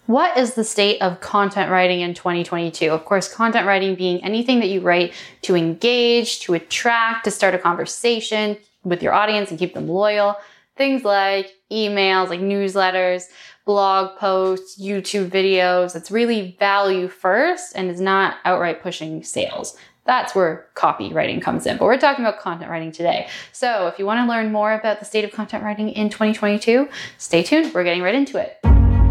What is the state of content writing in 2022? Of course, content writing being anything that you write to engage, to attract, to start a conversation with your audience and keep them loyal. Things like emails, like newsletters, blog posts, YouTube videos. It's really value first and is not outright pushing sales. That's where copywriting comes in. But we're talking about content writing today. So if you want to learn more about the state of content writing in 2022, stay tuned. We're getting right into it.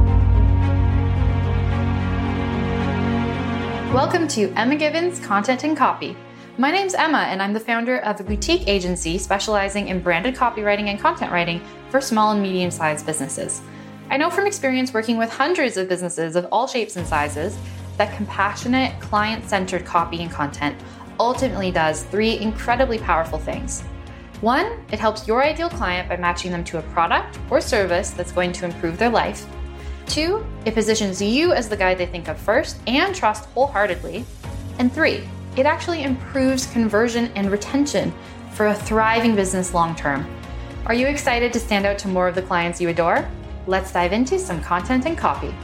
Welcome to Emma Gibbons Content and Copy. My name's Emma, and I'm the founder of a boutique agency specializing in branded copywriting and content writing for small and medium-sized businesses. I know from experience working with hundreds of businesses of all shapes and sizes that compassionate, client-centered copy and content ultimately does three incredibly powerful things. One, it helps your ideal client by matching them to a product or service that's going to improve their life. Two, it positions you as the guy they think of first and trust wholeheartedly. And three, it actually improves conversion and retention for a thriving business long term. Are you excited to stand out to more of the clients you adore? Let's dive into some content and copy.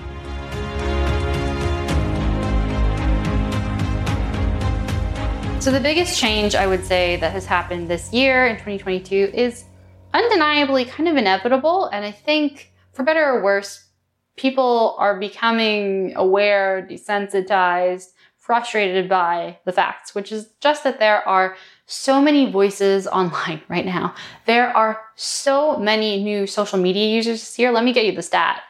So the biggest change I would say that has happened this year in 2022 is undeniably kind of inevitable. And I think for better or worse, people are becoming aware, desensitized, frustrated by the facts, which is just that there are so many voices online right now. There are so many new social media users this year. Let me get you the stat.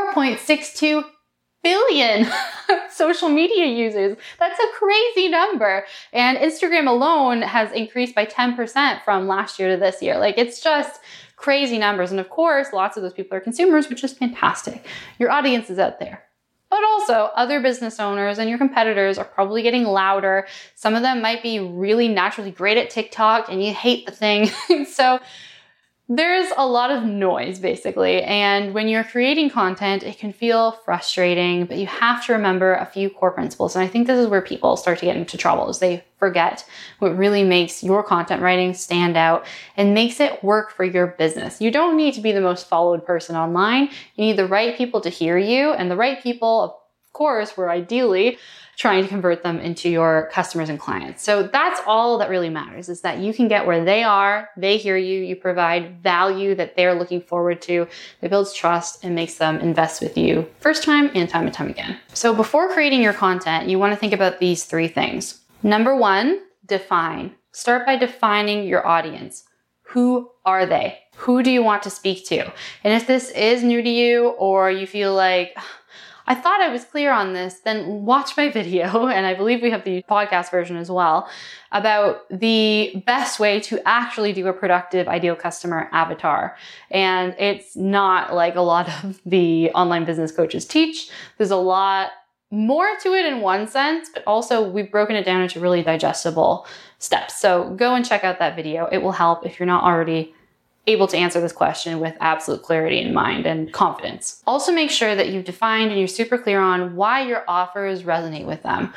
4.62 billion social media users. That's a crazy number. And Instagram alone has increased by 10% from last year to this year. Like, it's just crazy numbers. And of course, lots of those people are consumers, which is fantastic. Your audience is out there. But also, other business owners and your competitors are probably getting louder. Some of them might be really naturally great at TikTok and you hate the thing. So there's a lot of noise, basically. And when you're creating content, it can feel frustrating, but you have to remember a few core principles. And I think this is where people start to get into trouble, is they forget what really makes your content writing stand out and makes it work for your business. You don't need to be the most followed person online. You need the right people to hear you, and the right people, of course, we're ideally trying to convert them into your customers and clients. So that's all that really matters, is that you can get where they are, they hear you, you provide value that they're looking forward to, that builds trust and makes them invest with you first time and time again. So before creating your content, you want to think about these three things. Number one, define. Start by defining your audience. Who are they? Who do you want to speak to? And if this is new to you, or you feel like, I thought I was clear on this, then watch my video, and I believe we have the podcast version as well, about the best way to actually do a productive ideal customer avatar. And it's not like a lot of the online business coaches teach. There's a lot more to it in one sense, but also we've broken it down into really digestible steps. So go and check out that video. It will help if you're not already able to answer this question with absolute clarity in mind and confidence. Also, make sure that you've defined and you're super clear on why your offers resonate with them.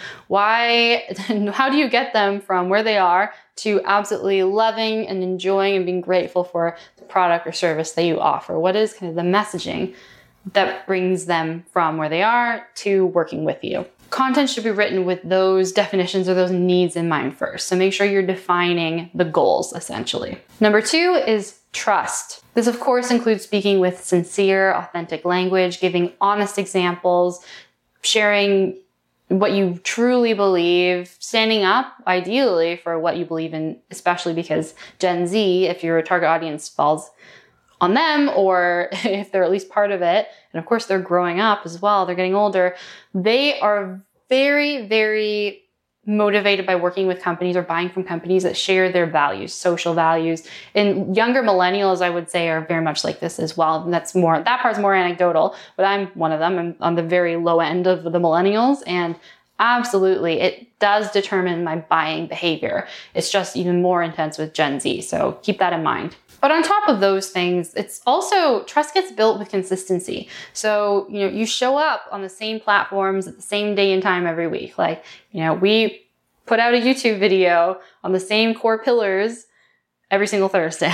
How do you get them from where they are to absolutely loving and enjoying and being grateful for the product or service that you offer? What is kind of the messaging that brings them from where they are to working with you? Content should be written with those definitions or those needs in mind first. So make sure you're defining the goals, essentially. Number two is trust. This, of course, includes speaking with sincere, authentic language, giving honest examples, sharing what you truly believe, standing up, ideally, for what you believe in, especially because Gen Z, if your target audience falls on them, or if they're at least part of it, and of course they're growing up as well, they're getting older, they are very, very motivated by working with companies or buying from companies that share their values, social values. And younger millennials, I would say, are very much like this as well. And that part's more anecdotal, but I'm one of them. I'm on the very low end of the millennials, and absolutely, it does determine my buying behavior. It's just even more intense with Gen Z, so keep that in mind. But on top of those things, it's also, trust gets built with consistency. So, you show up on the same platforms at the same day and time every week. Like, we put out a YouTube video on the same core pillars every single Thursday.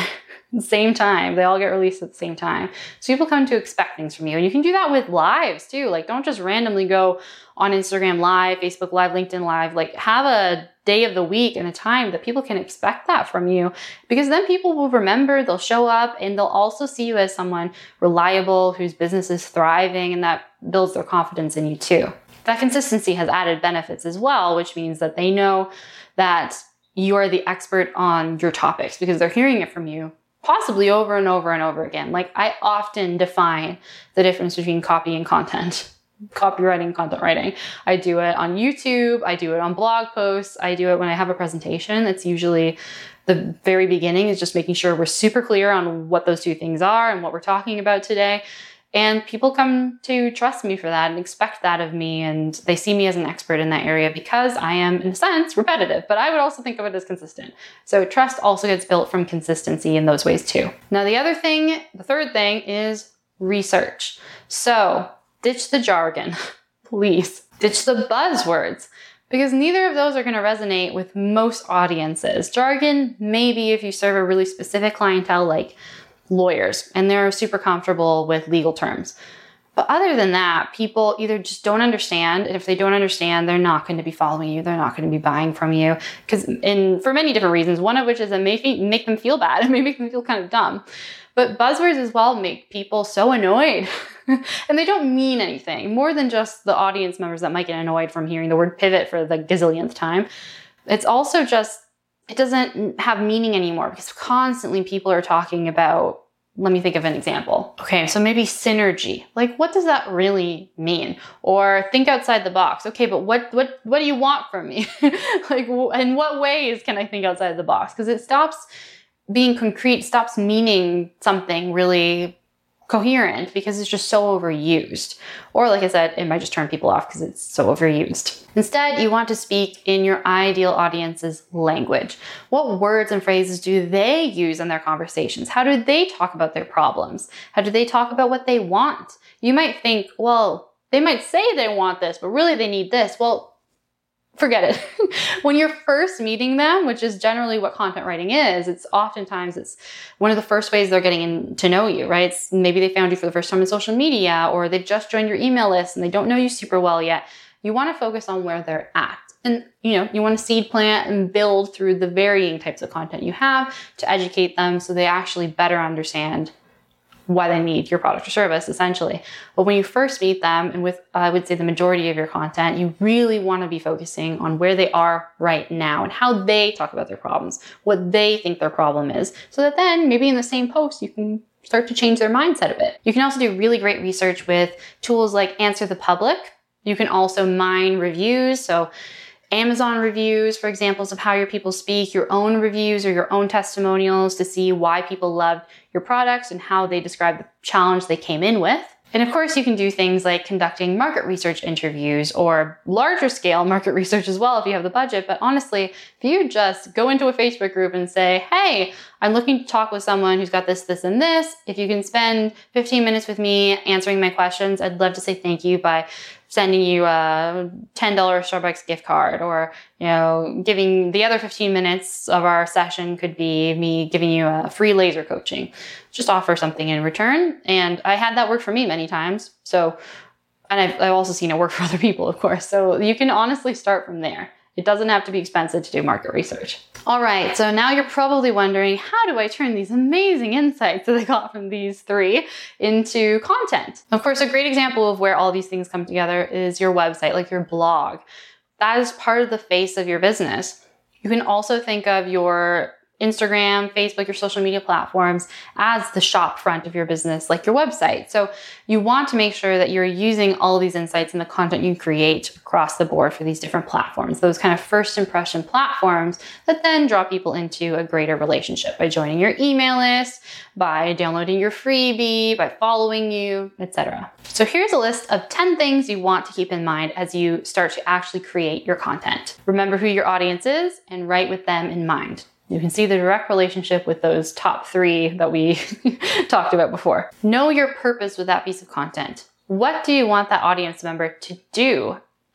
same time. They all get released at the same time. So people come to expect things from you. And you can do that with lives too. Like, don't just randomly go on Instagram Live, Facebook Live, LinkedIn Live. Like, have a day of the week and a time that people can expect that from you, because then people will remember, they'll show up, and they'll also see you as someone reliable whose business is thriving, and that builds their confidence in you too. That consistency has added benefits as well, which means that they know that you are the expert on your topics because they're hearing it from you, possibly over and over and over again. Like, I often define the difference between copy and content. Copywriting, content writing. I do it on YouTube. I do it on blog posts. I do it when I have a presentation. It's usually the very beginning is just making sure we're super clear on what those two things are and what we're talking about today. And people come to trust me for that and expect that of me. And they see me as an expert in that area because I am, in a sense, repetitive, but I would also think of it as consistent. So trust also gets built from consistency in those ways too. Now, the third thing is research. So ditch the jargon, please. Ditch the buzzwords, because neither of those are going to resonate with most audiences. Jargon, maybe if you serve a really specific clientele like lawyers and they're super comfortable with legal terms. But other than that, people either just don't understand. And if they don't understand, they're not going to be following you. They're not going to be buying from you, for many different reasons, one of which is it may make them feel bad. It may make them feel kind of dumb. But buzzwords as well make people so annoyed. And they don't mean anything more than just the audience members that might get annoyed from hearing the word pivot for the gazillionth time. It's also just, it doesn't have meaning anymore because constantly people are talking about, let me think of an example. Okay, so maybe synergy. Like, what does that really mean? Or think outside the box. Okay, but what do you want from me? Like, in what ways can I think outside the box? Because it stops being concrete, stops meaning something really coherent because it's just so overused. Or like I said, it might just turn people off because it's so overused. Instead, you want to speak in your ideal audience's language. What words and phrases do they use in their conversations? How do they talk about their problems? How do they talk about what they want? You might think, well, they might say they want this, but really they need this. Well, forget it. When you're first meeting them, which is generally what content writing is, it's one of the first ways they're getting to know you, right? Maybe they found you for the first time in social media, or they've just joined your email list and they don't know you super well yet. You want to focus on where they're at. And, you want to seed plant and build through the varying types of content you have to educate them so they actually better understand why they need your product or service, essentially. But when you first meet them, and with, I would say, the majority of your content, you really want to be focusing on where they are right now and how they talk about their problems, what they think their problem is, so that then maybe in the same post, you can start to change their mindset a bit. You can also do really great research with tools like Answer the Public. You can also mine reviews. So Amazon reviews for examples of how your people speak, your own reviews or your own testimonials to see why people loved your products and how they describe the challenge they came in with. And of course, you can do things like conducting market research interviews or larger scale market research as well if you have the budget. But honestly, if you just go into a Facebook group and say, hey, I'm looking to talk with someone who's got this, this, and this. If you can spend 15 minutes with me answering my questions, I'd love to say thank you by sending you a $10 Starbucks gift card, or, giving the other 15 minutes of our session could be me giving you a free laser coaching. Just offer something in return. And I had that work for me many times. So, and I've also seen it work for other people, of course. So you can honestly start from there. It doesn't have to be expensive to do market research. All right, so now you're probably wondering, how do I turn these amazing insights that I got from these three into content? Of course, a great example of where all these things come together is your website, like your blog. That is part of the face of your business. You can also think of your Instagram, Facebook, your social media platforms as the shop front of your business, like your website. So you want to make sure that you're using all of these insights in the content you create across the board for these different platforms, those kind of first impression platforms that then draw people into a greater relationship by joining your email list, by downloading your freebie, by following you, etc. So here's a list of 10 things you want to keep in mind as you start to actually create your content. Remember who your audience is and write with them in mind. You can see the direct relationship with those top three that we talked about before. Know your purpose with that piece of content. What do you want that audience member to do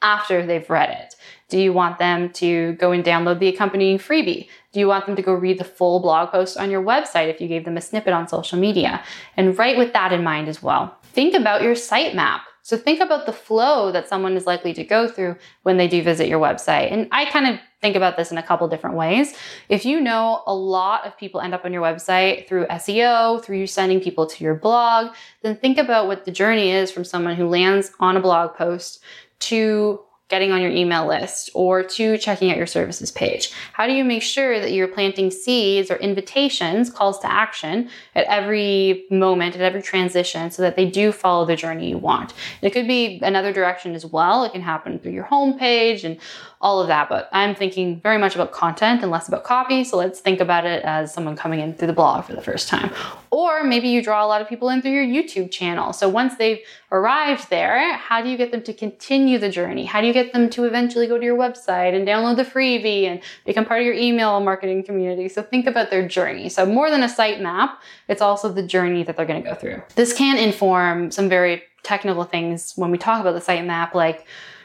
after they've read it? Do you want them to go and download the accompanying freebie? Do you want them to go read the full blog post on your website if you gave them a snippet on social media? And write with that in mind as well. Think about your sitemap. So think about the flow that someone is likely to go through when they do visit your website. And I kind of think about this in a couple different ways. If you know a lot of people end up on your website through SEO, through you sending people to your blog, then think about what the journey is from someone who lands on a blog post to getting on your email list or to checking out your services page. How do you make sure that you're planting seeds or invitations, calls to action at every moment, at every transition, so that they do follow the journey you want? And it could be another direction as well. It can happen through your homepage and all of that, but I'm thinking very much about content and less about copy. So let's think about it as someone coming in through the blog for the first time. Or maybe you draw a lot of people in through your YouTube channel. So once they've arrived there, how do you get them to continue the journey? How do you get them to eventually go to your website and download the freebie and become part of your email marketing community? So think about their journey. So more than a sitemap, it's also the journey that they're going to go through. This can inform some very technical things when we talk about the sitemap, like,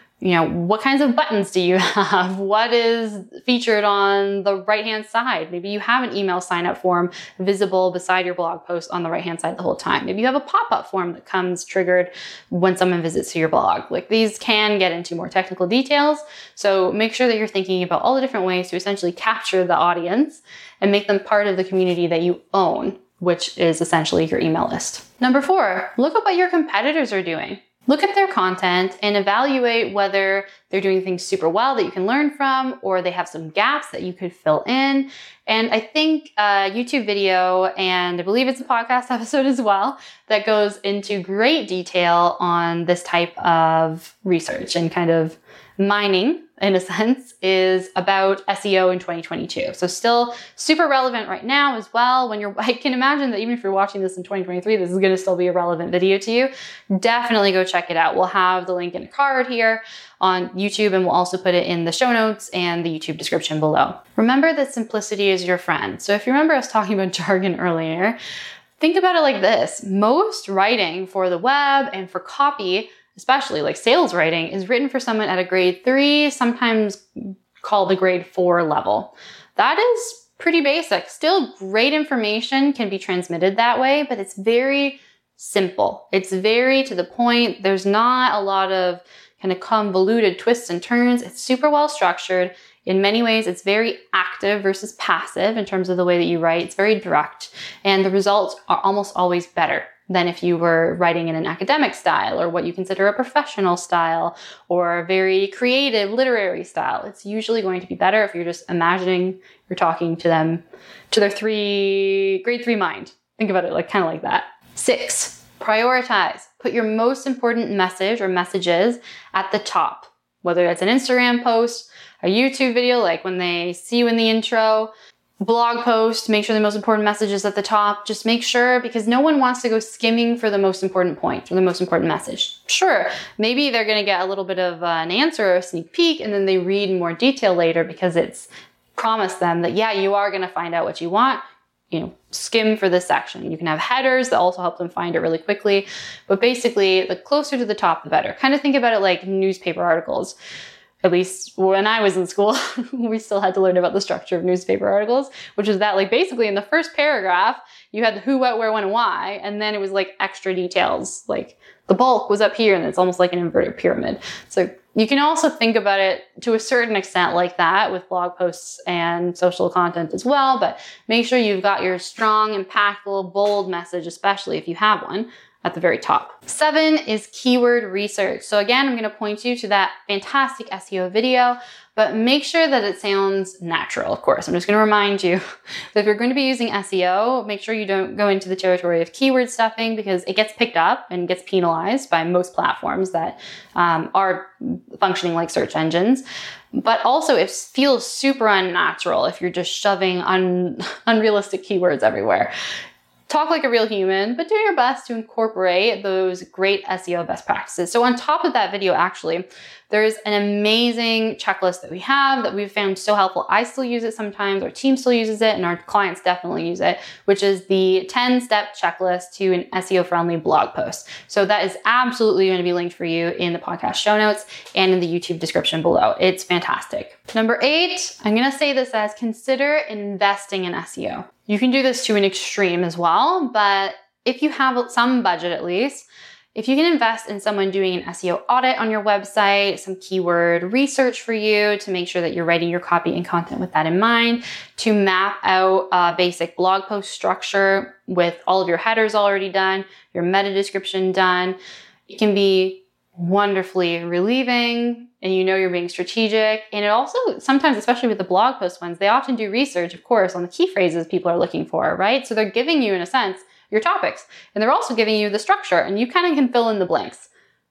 what kinds of buttons do you have? What is featured on the right-hand side? Maybe you have an email sign-up form visible beside your blog post on the right-hand side the whole time. Maybe you have a pop-up form that comes triggered when someone visits to your blog. Like, these can get into more technical details. So make sure that you're thinking about all the different ways to essentially capture the audience and make them part of the community that you own, which is essentially your email list. Number 4, look at what your competitors are doing. Look at their content and evaluate whether they're doing things super well that you can learn from, or they have some gaps that you could fill in. And I think a YouTube video, and I believe it's a podcast episode as well, that goes into great detail on this type of research and kind of mining, in a sense, is about SEO in 2022. So still super relevant right now as well. I can imagine that even if you're watching this in 2023, this is going to still be a relevant video to you. Definitely go check it out. We'll have the link in a card here on YouTube, and we'll also put it in the show notes and the YouTube description below. Remember that simplicity is your friend. So if you remember us talking about jargon earlier, think about it like this. Most writing for the web and for copy, especially like sales writing, is written for someone at a grade 3, sometimes called the grade 4 level. That is pretty basic. Still great information can be transmitted that way, but it's very simple. It's very to the point. There's not a lot of kind of convoluted twists and turns. It's super well structured. In many ways, it's very active versus passive in terms of the way that you write. It's very direct, and the results are almost always better than if you were writing in an academic style or what you consider a professional style or a very creative literary style. It's usually going to be better if you're just imagining you're talking to them, to their grade 3 mind. Think about it kind of like that. 6, prioritize. Put your most important message or messages at the top, whether that's an Instagram post, a YouTube video, like when they see you in the intro, blog post, make sure the most important message is at the top. Just make sure, because no one wants to go skimming for the most important point or the most important message. Sure, maybe they're going to get a little bit of an answer or a sneak peek, and then they read in more detail later because it's promised them that, yeah, you are going to find out what you want. Skim for this section. You can have headers that also help them find it really quickly. But basically, the closer to the top, the better. Kind of think about it like newspaper articles. At least when I was in school, we still had to learn about the structure of newspaper articles, which is that basically in the first paragraph, you had the who, what, where, when, and why, and then it was extra details, like the bulk was up here, and it's almost like an inverted pyramid. So you can also think about it to a certain extent like that with blog posts and social content as well, but make sure you've got your strong, impactful, bold message, especially if you have one, at the very top. 7 is keyword research. So again, I'm going to point you to that fantastic SEO video, but make sure that it sounds natural, of course. I'm just going to remind you that if you're going to be using SEO, make sure you don't go into the territory of keyword stuffing, because it gets picked up and gets penalized by most platforms that are functioning like search engines. But also it feels super unnatural if you're just shoving unrealistic keywords everywhere. talk like a real human, but do your best to incorporate those great SEO best practices. So on top of that video, actually, there's an amazing checklist that we have that we've found so helpful. I still use it sometimes, our team still uses it, and our clients definitely use it, which is the 10-step checklist to an SEO-friendly blog post. So that is absolutely going to be linked for you in the podcast show notes and in the YouTube description below. It's fantastic. Number 8, I'm going to say this as consider investing in SEO. You can do this to an extreme as well, but if you have some budget at least, if you can invest in someone doing an SEO audit on your website, some keyword research for you to make sure that you're writing your copy and content with that in mind, to map out a basic blog post structure with all of your headers already done, your meta description done, it can be wonderfully relieving, and you know you're being strategic. And it also, sometimes, especially with the blog post ones, they often do research, of course, on the key phrases people are looking for, right? So they're giving you, in a sense, your topics, and they're also giving you the structure, and you kind of can fill in the blanks.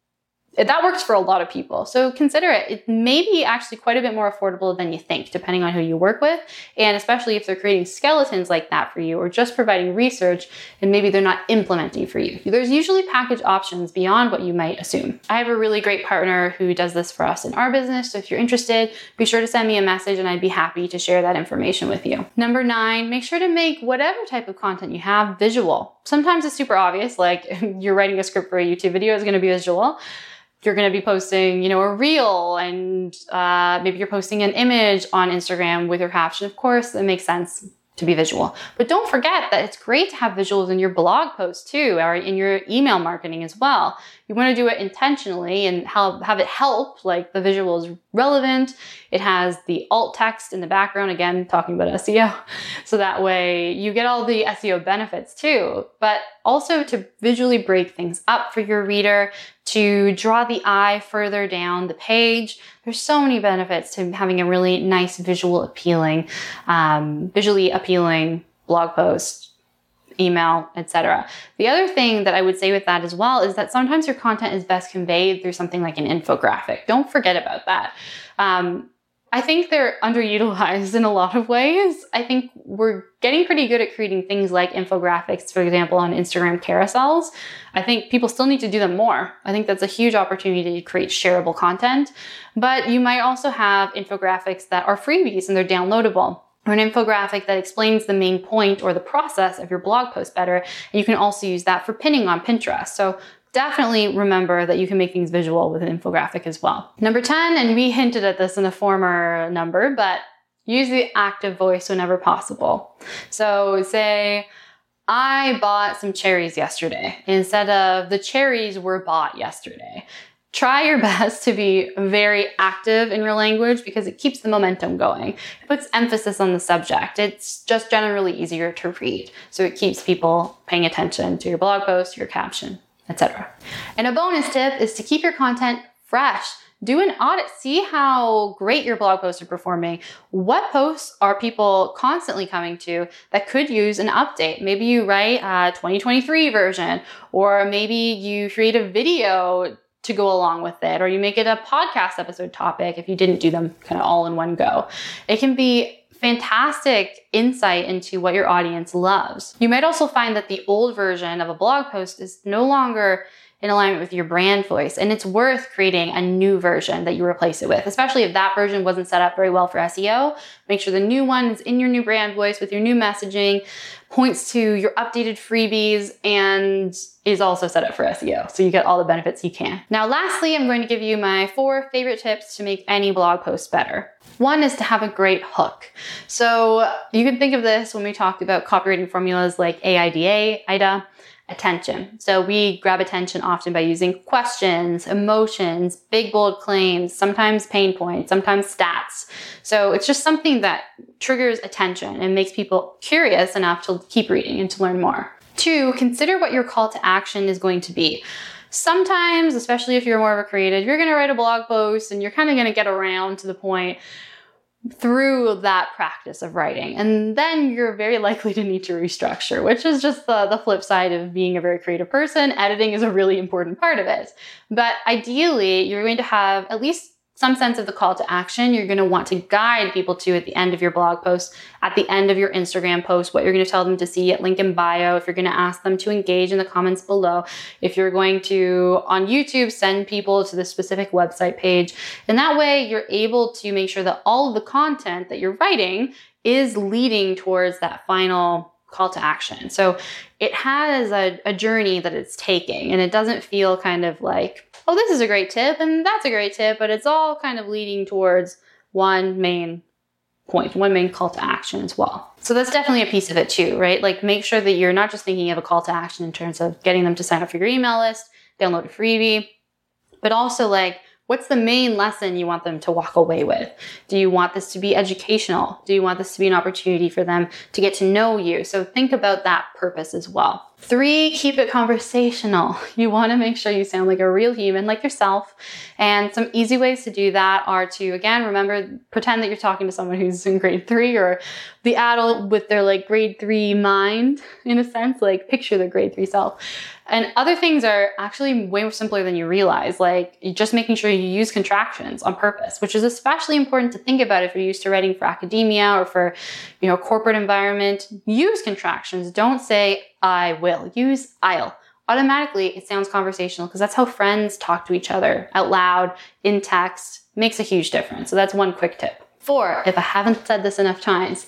That works for a lot of people. So consider it. It may be actually quite a bit more affordable than you think, depending on who you work with. And especially if they're creating skeletons like that for you, or just providing research and maybe they're not implementing for you. There's usually package options beyond what you might assume. I have a really great partner who does this for us in our business. So if you're interested, be sure to send me a message and I'd be happy to share that information with you. Number 9, make sure to make whatever type of content you have visual. Sometimes it's super obvious, like you're writing a script for a YouTube video is going to be visual. You're going to be posting, a reel, and maybe you're posting an image on Instagram with your caption. Of course, it makes sense to be visual. But don't forget that it's great to have visuals in your blog posts too, or in your email marketing as well. You want to do it intentionally and have it help, like the visual is relevant. It has the alt text in the background, again, talking about SEO. So that way you get all the SEO benefits too, but also to visually break things up for your reader, to draw the eye further down the page. There's so many benefits to having a really nice visually appealing blog post, email, etc. The other thing that I would say with that as well is that sometimes your content is best conveyed through something like an infographic. Don't forget about that. I think they're underutilized in a lot of ways. I think we're getting pretty good at creating things like infographics, for example, on Instagram carousels. I think people still need to do them more. I think that's a huge opportunity to create shareable content. But you might also have infographics that are freebies and they're downloadable, or an infographic that explains the main point or the process of your blog post better. And you can also use that for pinning on Pinterest. So definitely remember that you can make things visual with an infographic as well. Number 10, and we hinted at this in a former number, but use the active voice whenever possible. So say, I bought some cherries yesterday, instead of the cherries were bought yesterday. Try your best to be very active in your language because it keeps the momentum going. It puts emphasis on the subject. It's just generally easier to read. So it keeps people paying attention to your blog post, your caption, etc. And a bonus tip is to keep your content fresh. Do an audit. See how great your blog posts are performing. What posts are people constantly coming to that could use an update? Maybe you write a 2023 version, or maybe you create a video to go along with it, or you make it a podcast episode topic if you didn't do them kind of all in one go. It can be fantastic insight into what your audience loves. You might also find that the old version of a blog post is no longer in alignment with your brand voice, and it's worth creating a new version that you replace it with, especially if that version wasn't set up very well for SEO. Make sure the new one is in your new brand voice with your new messaging, points to your updated freebies, and is also set up for SEO, so you get all the benefits you can. Now, lastly, I'm going to give you my 4 favorite tips to make any blog post better. One is to have a great hook. So you can think of this when we talked about copywriting formulas like AIDA, attention. So we grab attention often by using questions, emotions, big bold claims, sometimes pain points, sometimes stats. So it's just something that triggers attention and makes people curious enough to keep reading and to learn more. 2, consider what your call to action is going to be. Sometimes, especially if you're more of a creative, you're going to write a blog post and you're kind of going to get around to the point through that practice of writing. And then you're very likely to need to restructure, which is just the flip side of being a very creative person. Editing is a really important part of it. But ideally, you're going to have at least some sense of the call to action you're going to want to guide people to at the end of your blog post, at the end of your Instagram post, what you're going to tell them to see at link in bio, if you're going to ask them to engage in the comments below, if you're going to, on YouTube, send people to the specific website page. And that way you're able to make sure that all of the content that you're writing is leading towards that final call to action. So it has a journey that it's taking, and it doesn't feel kind of like, oh, this is a great tip and that's a great tip, but it's all kind of leading towards one main point, one main call to action as well. So that's definitely a piece of it too, right? Like make sure that you're not just thinking of a call to action in terms of getting them to sign up for your email list, download a freebie, but also like, what's the main lesson you want them to walk away with? Do you want this to be educational? Do you want this to be an opportunity for them to get to know you? So think about that purpose as well. 3, keep it conversational. You want to make sure you sound like a real human, like yourself. And some easy ways to do that are to, again, remember, pretend that you're talking to someone who's in grade 3 or the adult with their like grade 3 mind, in a sense, like picture their grade 3 self. And other things are actually way more simpler than you realize, like just making sure you use contractions on purpose, which is especially important to think about if you're used to writing for academia or for, corporate environment. Use contractions. Don't say I will. Use I'll. Automatically, it sounds conversational because that's how friends talk to each other out loud, in text. Makes a huge difference. So that's one quick tip. 4, if I haven't said this enough times,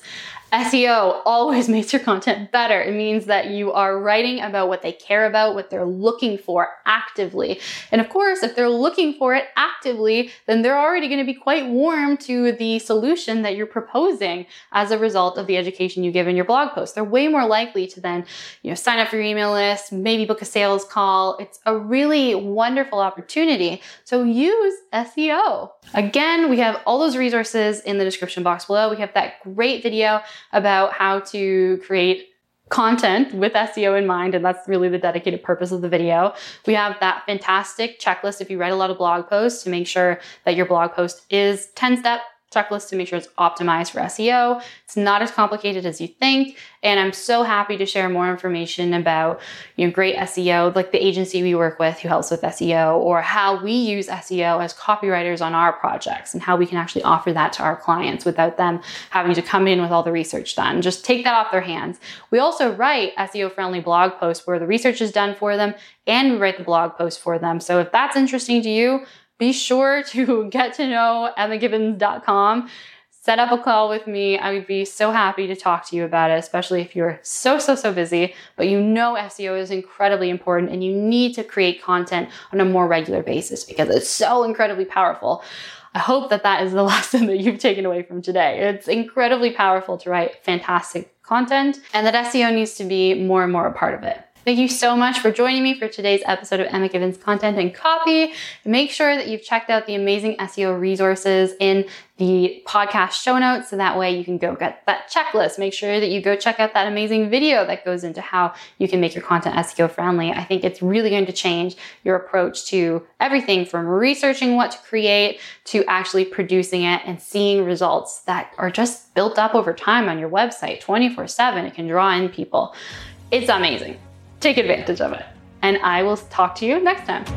SEO always makes your content better. It means that you are writing about what they care about, what they're looking for actively. And of course, if they're looking for it actively, then they're already going to be quite warm to the solution that you're proposing as a result of the education you give in your blog post. They're way more likely to then, sign up for your email list, maybe book a sales call. It's a really wonderful opportunity. So use SEO. Again, we have all those resources in the description box below. We have that great video about how to create content with SEO in mind, and that's really the dedicated purpose of the video. We have that fantastic checklist if you write a lot of blog posts to make sure that your blog post is 10-step checklist to make sure it's optimized for SEO. It's not as complicated as you think. And I'm so happy to share more information about, great SEO, like the agency we work with who helps with SEO, or how we use SEO as copywriters on our projects and how we can actually offer that to our clients without them having to come in with all the research done. Just take that off their hands. We also write SEO-friendly blog posts where the research is done for them and we write the blog post for them. So if that's interesting to you, be sure to get to know emmagibbons.com. Set up a call with me. I would be so happy to talk to you about it, especially if you're so busy, but SEO is incredibly important and you need to create content on a more regular basis because it's so incredibly powerful. I hope that is the lesson that you've taken away from today. It's incredibly powerful to write fantastic content and that SEO needs to be more and more a part of it. Thank you so much for joining me for today's episode of Emma Gibbons Content and Copy. Make sure that you've checked out the amazing SEO resources in the podcast show notes, so that way you can go get that checklist. Make sure that you go check out that amazing video that goes into how you can make your content SEO friendly. I think it's really going to change your approach to everything from researching what to create to actually producing it and seeing results that are just built up over time on your website 24/7. It can draw in people. It's amazing. Take advantage of it. And I will talk to you next time.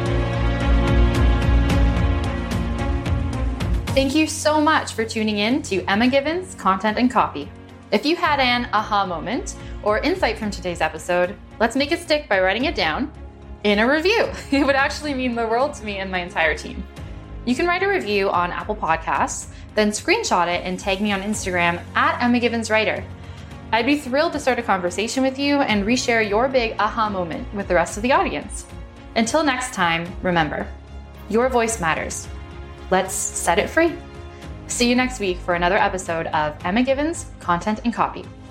Thank you so much for tuning in to Emma Gibbons Content and Copy. If you had an aha moment or insight from today's episode, let's make it stick by writing it down in a review. It would actually mean the world to me and my entire team. You can write a review on Apple Podcasts, then screenshot it and tag me on Instagram at Emma Gibbons Writer. I'd be thrilled to start a conversation with you and reshare your big aha moment with the rest of the audience. Until next time, remember, your voice matters. Let's set it free. See you next week for another episode of Emma Gibbons Content and Copy.